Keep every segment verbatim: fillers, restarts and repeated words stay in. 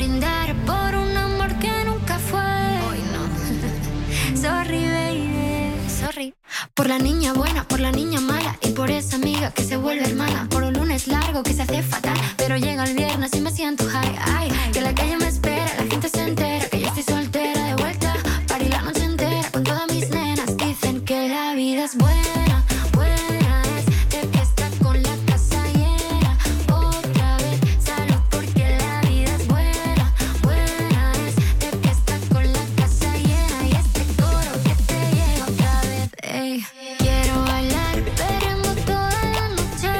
brindar por un amor que nunca fue. Hoy no. Sorry, baby, sorry. Por la niña buena, por la niña mala y por esa amiga que se vuelve hermana. Por un lunes largo que se hace fatal, pero llega el viernes y me siento high. Ay, que la calle me espera, la gente se entera que yo estoy soltera de vuelta. Party la noche entera con todas mis nenas. Dicen que la vida es buena, buena es de fiesta con la casa llena. Otra vez salud porque la vida es buena, buena es de fiesta con la casa llena. Y este coro que te llega otra vez. Ey, quiero bailar perreando toda la noche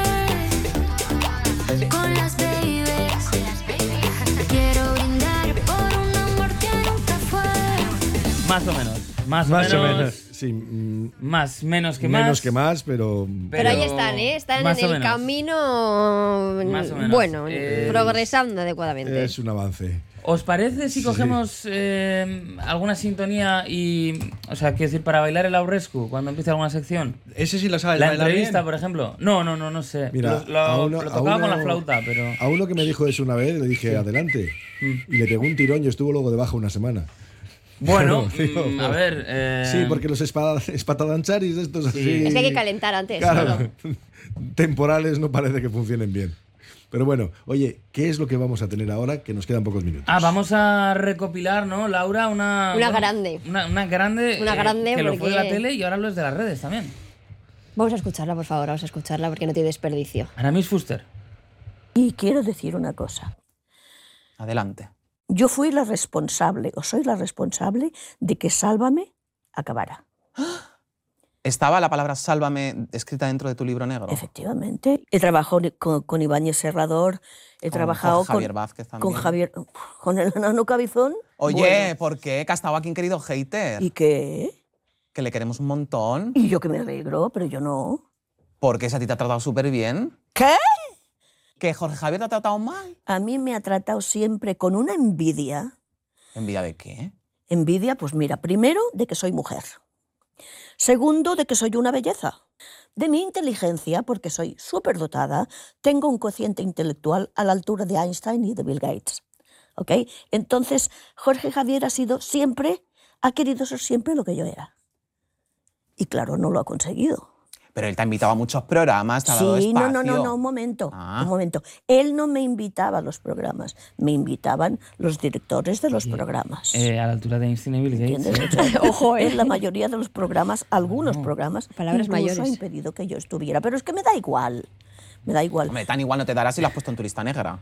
con las babies. Quiero brindar por un amor que nunca fue. Más o menos. Más, Más o o menos. menos, sí. mm, Más, menos que más. Menos que más, pero... Pero ahí están, ¿eh? Están más en o el menos. camino, Más o menos. bueno, Eh, progresando adecuadamente. Es un avance. ¿Os parece si Sí. cogemos eh, alguna sintonía y... O sea, quiero decir, para bailar el aurrescu, cuando empiece alguna sección? Ese sí lo sabes La bailar entrevista, bien. por ejemplo. No, no, no, no sé. Mira, lo, lo- a uno- lo a tocaba uno- con la flauta, pero... A uno que me dijo eso una vez, le dije, adelante. Mm. Y le pegó un tirón y estuvo luego de baja una semana. Bueno, Digo, mm, a ver... eh, Sí, porque los espada- espatadancharis estos así... Es que hay que calentar antes. Claro, solo. temporales no parece que funcionen bien. Pero bueno, oye, ¿qué es lo que vamos a tener ahora? Que nos quedan pocos minutos. Ah, vamos a recopilar, ¿no, Laura? Una... Una bueno, grande. Una, una grande... Una eh, grande que lo fue de la porque- tele y ahora lo es de las redes también. Vamos a escucharla, por favor, vamos a escucharla porque no tiene desperdicio. Aramis Fuster. Y quiero decir una cosa. Adelante. Yo fui la responsable, o soy la responsable, de que Sálvame acabara. ¿Estaba la palabra sálvame escrita dentro de tu libro negro? Efectivamente. He trabajado con, con Ibáñez Serrador, he Con trabajado Jorge con Javier Vázquez también. con Javier, con el enano Cabezón. Oye, Bueno, ¿por qué? Que ha estado aquí un querido hater. ¿y qué? Que le queremos un montón. Y yo que me alegro, pero yo no. Porque ese a ti te ha tratado súper bien. ¿Qué? Que Jorge Javier te ha tratado mal. A mí me ha tratado siempre con una envidia. ¿Envidia de qué? Envidia, pues mira, primero, de que soy mujer. Segundo, de que soy una belleza. De mi inteligencia, porque soy súper dotada, tengo un cociente intelectual a la altura de Einstein y de Bill Gates. ¿Ok? Entonces, Jorge Javier ha sido siempre, ha querido ser siempre lo que yo era. Y claro, no lo ha conseguido. Pero él te ha invitado a muchos programas, te ha dado Sí, no, espacio. no, no, no, un momento, Ah. un momento. Él no me invitaba a los programas, me invitaban los directores de los programas. Eh, a la altura de Einstein y Bill Gates. ¿Entiendes? O sea, Ojo, eh. en la mayoría de los programas, algunos programas, Palabras incluso mayores. ha impedido que yo estuviera. Pero es que me da igual, me da igual. Hombre, tan igual no te dará si lo has puesto en tu lista negra.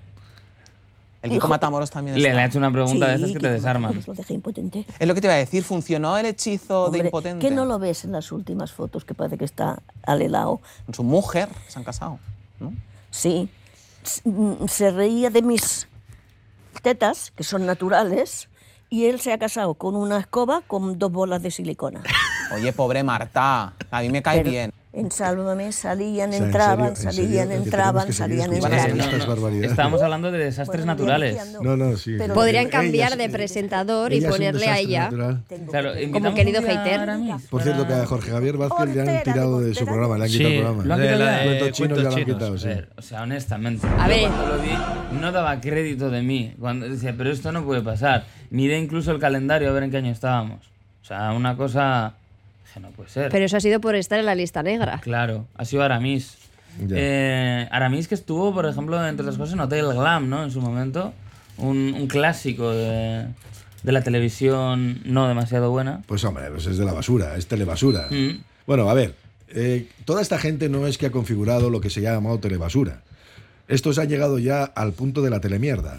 El Kiko Hijo- Matamoros también Le, está. le ha hecho una pregunta de esas que Kiko te desarman. Matamoros lo dejé impotente. Es lo que te iba a decir, ¿funcionó el hechizo Hombre, de impotente? ¿qué no lo ves en las últimas fotos que parece que está al helado? Con su mujer se han casado, ¿no? Sí, S- mm, se reía de mis tetas, que son naturales, y él se ha casado con una escoba con dos bolas de silicona. Oye, pobre Marta, a mí me cae Pero bien. en Sálvame salían, O sea, ¿en entraban, serio? ¿En salían, serio? ¿Que entraban, tenemos que seguir salían, escuchando entraban. estas barbaridades? Estábamos hablando de desastres Bueno, yo naturales. entiendo. No, no, sí. Pero- Podrían Ella cambiar es- de presentador y ella es un ponerle a desastre ella. natural. Tengo Claro, que- invitamos querido un día hater. a Aramis Por cierto, que para- a Jorge Javier Vázquez le Hortera, han tirado de su Hortera. programa, le han Sí, quitado el lo programa. han De quitado la ya. de Cuentos chinos Cuentos ya lo han Chinos. quitado, sí. A ver, o sea, honestamente, A yo ver. cuando lo vi no daba crédito de mí. Cuando decía, pero esto no puede pasar. Miré incluso el calendario a ver en qué año estábamos. O sea, una cosa que no puede ser. Pero eso ha sido por estar en la lista negra. Claro, ha sido Aramis. Ya. Eh, Aramis que estuvo, por ejemplo, entre otras cosas, en Hotel Glam, ¿no? En su momento. Un, un clásico de, de la televisión no demasiado buena. Pues hombre, pues es de la basura, es telebasura. Mm. Bueno, a ver, eh, toda esta gente no es que ha configurado lo que se ha llamado telebasura. Estos han llegado ya al punto de la telemierda.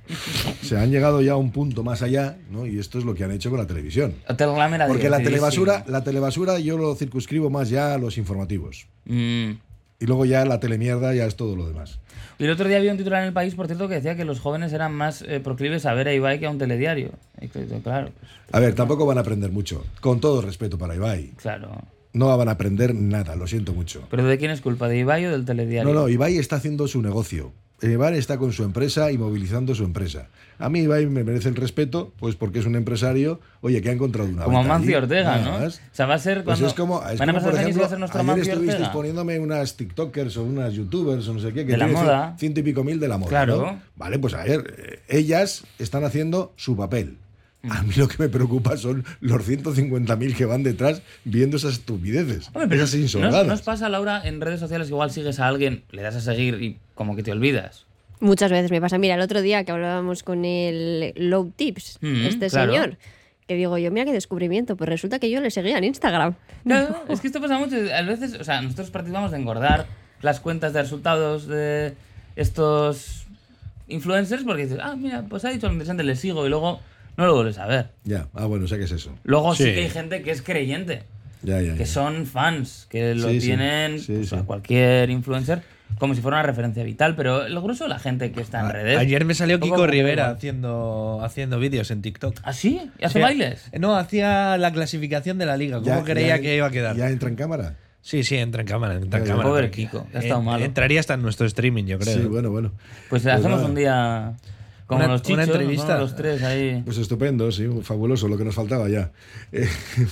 Se han llegado ya a un punto más allá, ¿no? Y esto es lo que han hecho con la televisión. Hotel Glam era Porque la divertidísimo. telebasura, la telebasura yo lo circunscribo más ya a los informativos. Mm. Y luego ya la telemierda ya es todo lo demás. Y el otro día había un titular en El País, por cierto, que decía que los jóvenes eran más eh, proclives a ver a Ibai que a un telediario. Y que, claro, pues, A ver, tampoco van a aprender mucho. Con todo respeto para Ibai. claro. No van a aprender nada, lo siento mucho. ¿Pero de quién es culpa? ¿De Ibai o del telediario? No, no, Ibai está haciendo su negocio. Ibai está con su empresa y movilizando su empresa. A mí Ibai me merece el respeto, pues porque es un empresario, oye, que ha encontrado una Como beta Amancio allí, Ortega, nada ¿no? más. O sea, va a ser Pues cuando... es como, es van a como, pasar por años y va ejemplo, a ser nuestro ayer Amancio estuvisteis Ortega. poniéndome unas tiktokers o unas youtubers o no sé qué, que De la tienen moda. ciento y pico mil de la moda, Claro. ¿no? Vale, pues a ver, eh, ellas están haciendo su papel. A mí lo que me preocupa son los ciento cincuenta mil que van detrás viendo esas estupideces, Hombre, pero esas ¿no, insolgadas. ¿no os pasa, Laura, en redes sociales que igual sigues a alguien, le das a seguir y como que te olvidas? Muchas veces me pasa. Mira, el otro día que hablábamos con el Low Tips, Mm, este claro. señor, que digo yo, mira qué descubrimiento, pues resulta que yo le seguía en Instagram. Claro, es que esto pasa mucho. A veces, o sea, nosotros participamos de engordar las cuentas de resultados de estos influencers porque dices, ah, mira, pues ha dicho algo interesante, le sigo y luego no lo vuelves a ver. Ya, ah, bueno, o sea que es eso. Luego sí, Sí. que hay gente que es creyente, Ya, ya, que ya. son fans, que lo Sí, sí. tienen Sí, pues, sí. a cualquier influencer como si fuera una referencia vital, pero el grueso de la gente que está en A- redes... Ayer me salió un poco Kiko como Rivera igual. haciendo, haciendo vídeos en TikTok. ¿Ah, sí? ¿Y hace Sí, bailes? No, hacía la clasificación de la liga. ¿Cómo Ya- creía ya- que iba a quedar? ¿Ya entra en cámara? Sí, sí, entra en cámara. Entra en Ya, ya. cámara. Pobre Kiko, que ha estado En- malo. Entraría hasta en nuestro streaming, yo creo. Sí, bueno, bueno. Pues, Pues hacemos nada. un día como Una- los chichos, una nos entrevista. ponemos los tres ahí. Pues estupendo, sí, fabuloso, lo que nos faltaba ya. Eh,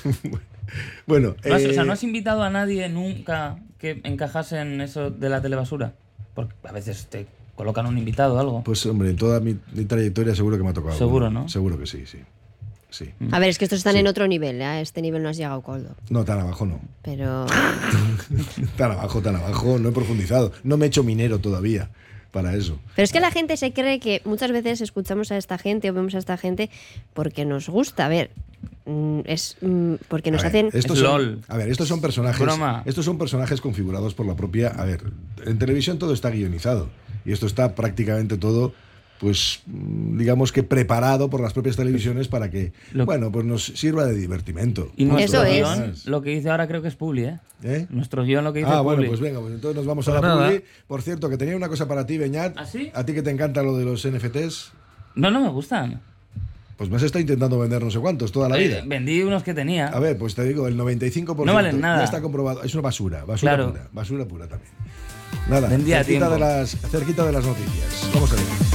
bueno, No has- eh, o sea, ¿no has invitado a nadie nunca que encajase en eso de la telebasura? Porque a veces te colocan un invitado o algo. pues hombre, en toda mi, mi trayectoria seguro que me ha tocado. Seguro, alguno. ¿no? Seguro que sí, sí. Sí. A ver, es que estos están Sí. en otro nivel, ¿eh? A este nivel no has llegado, Coldo. No, tan abajo no. Pero Tan abajo, tan abajo, no he profundizado. No me he hecho minero todavía para eso. Pero es que la gente se cree que muchas veces escuchamos a esta gente o vemos a esta gente porque nos gusta. A ver, mm, es mm, porque nos A ver, hacen... estos Es son, LOL. a ver, estos son personajes. Broma. Estos son personajes configurados por la propia. A ver, en televisión todo está guionizado. Y esto está prácticamente todo, pues, mm, digamos que preparado por las propias televisiones para que, Lo- bueno, pues nos sirva de divertimento. Y nuestro Eso es. guión, lo que dice ahora creo que es Publi, ¿eh? ¿Eh? Nuestro guión lo que dice Ah, es bueno, Publi. pues venga, pues entonces nos vamos a Pues la nada. publi. Por cierto, que tenía una cosa para ti, Beñat. ¿Ah, sí? A ti que te encanta lo de los N F Ts, No, no me gustan. pues me has estado intentando vender no sé cuántos toda la Eh, vida. vendí unos que tenía. A ver, pues te digo, el noventa y cinco por ciento No valen nada. ya está comprobado. Es una basura, basura Claro. pura, basura pura también. Nada, Vendía a cerquita tiempo. de, las, cerquita de las noticias. Vamos a ver.